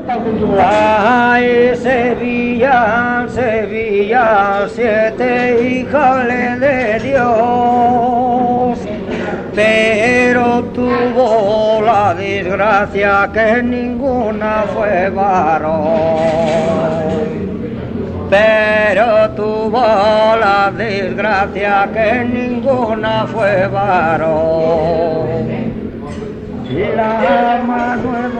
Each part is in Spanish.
Ay, Sevilla, Sevilla, 7 hijas de Dios, pero tuvo la desgracia que ninguna fue varón. Pero tuvo la desgracia que ninguna fue varón. La Manuel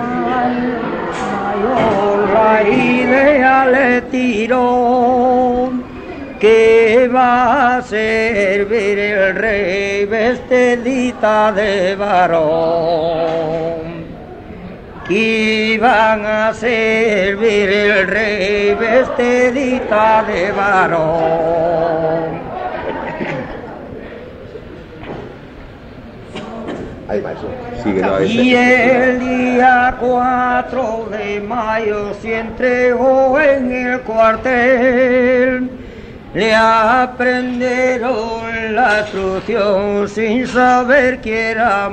Mayor la idea le tiró que va a servir el rey vestidita de varón. Que iban a servir el rey vestidita de varón. Ahí, maestro. Sigue, no, Y el día 4 de mayo se entregó en el cuartel. Le aprendieron la instrucción sin saber que era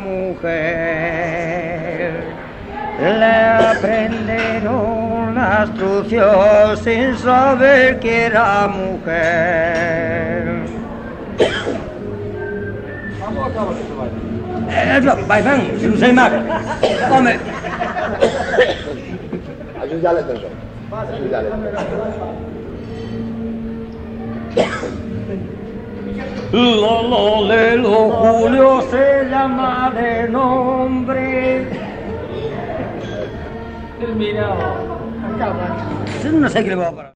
mujer. Le aprendieron la instrucción sin saber que era mujer. Vai, si no sei mai. Come? Ayúdale, Tenso. Ayúdale. Lelo Julio se llama de nombre. Terminado. No sé qué le voy a parar.